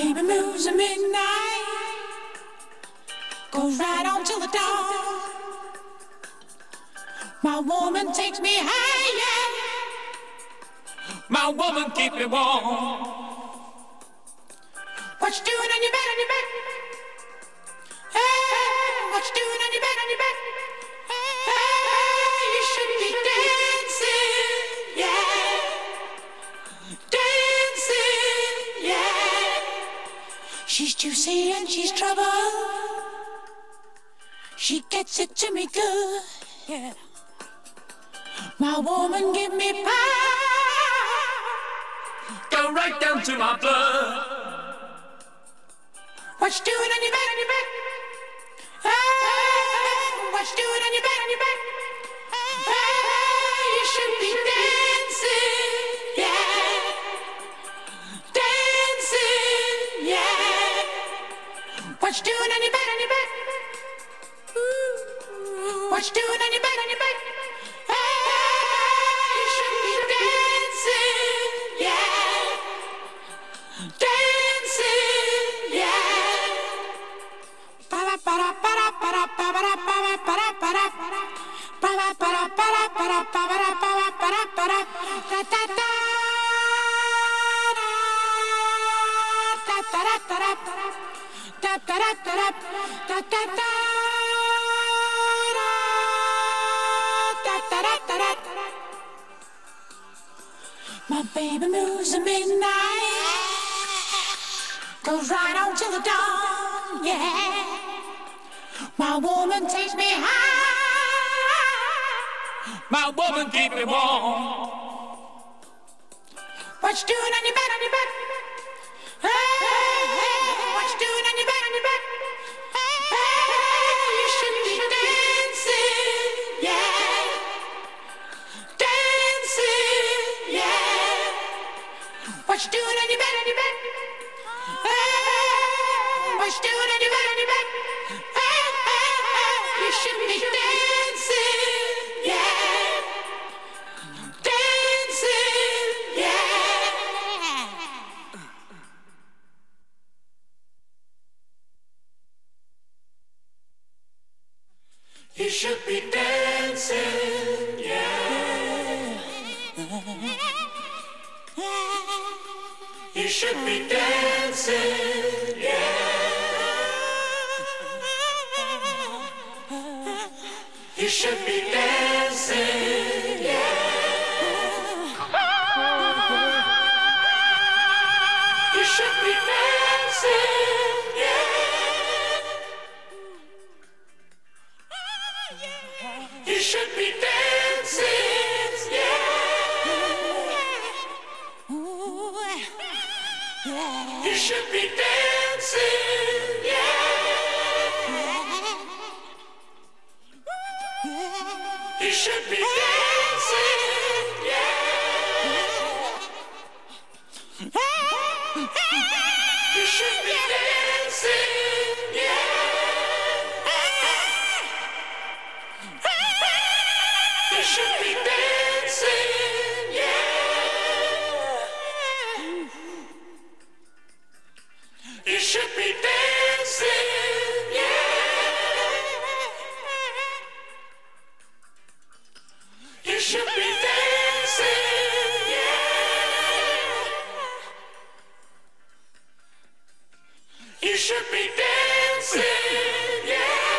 baby moves at midnight, goes right on till the dawn. My woman takes me higher, my woman keep me warm. What you doing on your bed, on your bed? Hey, what you doing on your bed, on your bed? Hey, you should be dancing, yeah, dancing, yeah. She's juicy and she's trouble. She gets it to me good, yeah. My woman give me power, go right down to my blood. What you doing on your bed, on your bed? Hey, what you doing on your bed, on your bed? Hey, you should be dancing, yeah, dancing, yeah. What you doing on your bed, on your bed? Ooh, what you doing on your bed, on your bed? Hey, you should be dancing, yeah, dancing, yeah. My baby moves at midnight, goes right on till the dawn, yeah. My woman takes me high, my woman keep me warm. What you doing on your bed, on your bed? Hey, what you doing on your bed, on your bed? Hey, you should be dancing, yeah, dancing, yeah. What you doing on your bed, on your bed? Hey, what you doing on your bed, on your bed? You should be dancing, yeah, dancing, yeah. You should be dancing, yeah. You should be dancing, yeah. You should be dancing, yeah. You should be dancing, yeah. You should be dancing, yeah. You should be dancing, yeah. You should be dancing, yeah. You should be dancing, yeah. You should be dancing, yeah. You should be dancing, yeah. You should be dancing, yeah. You should be dancing, yeah.